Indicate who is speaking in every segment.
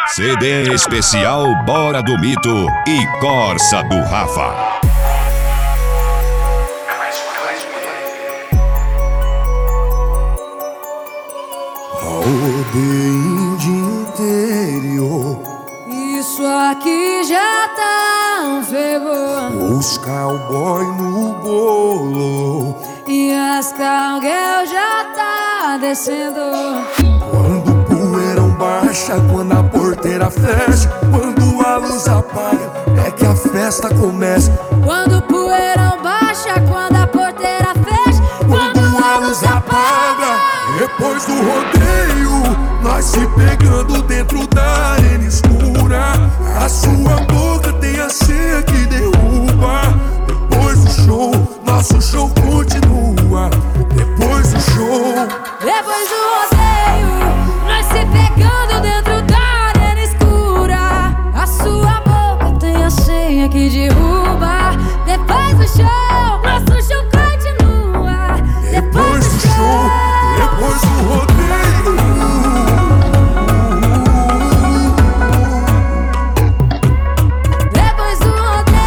Speaker 1: CD especial Bora do Mito e Corsa do Rafa.
Speaker 2: Rodeio de interior,
Speaker 3: isso aqui já tá um fervor.
Speaker 2: os cowboy no bolo,
Speaker 3: E as cowgirl já tá descendo.
Speaker 2: quando o poeirão baixa, quando a porteira fecha, quando a luz apaga, é que a festa começa.
Speaker 3: Quando o poeirão baixa, quando a porteira fecha,
Speaker 2: Quando a luz apaga, depois do rodeio, nós se pegando dentro da arena escura. A sua boca tem a senha que derruba. Depois do show, nosso show continua. Depois do show,
Speaker 3: depois do rodeio, nós se pegando dentro da arena escura. A sua boca tem a senha que derruba. Depois do show, nosso show continua.
Speaker 2: depois do show, depois do rodeio.
Speaker 3: Depois do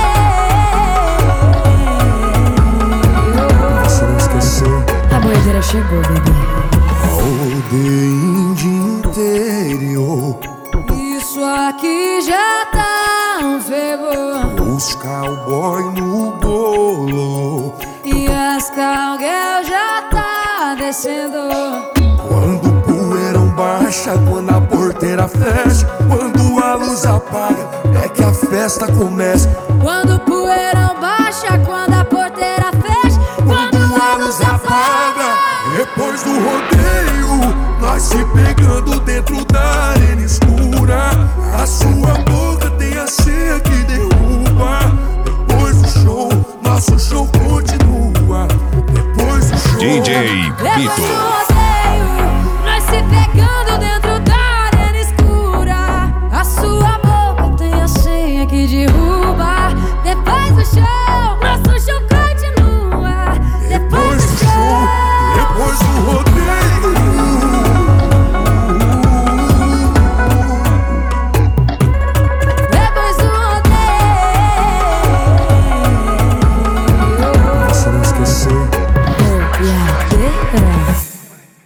Speaker 3: rodeio,
Speaker 2: Se não esquecer,
Speaker 3: a boiadeira chegou, bebê.
Speaker 2: rodeio de interior,
Speaker 3: Isso aqui já tá um fervor.
Speaker 2: os cowboy no bolo,
Speaker 3: E as cowgirl já tá descendo.
Speaker 2: quando o poeirão baixa, quando a porteira fecha, quando a luz apaga, é que a festa começa.
Speaker 3: Quando o poeirão baixa, quando a porteira fecha,
Speaker 2: Quando a luz apaga, depois do rodeio, nós se pegando dentro da arena escura. A sua boca tem a senha que derruba. Depois do show, nosso show continua. Depois do show,
Speaker 1: DJ
Speaker 3: depois
Speaker 1: Mito.
Speaker 3: do rodeio, nós se pegando dentro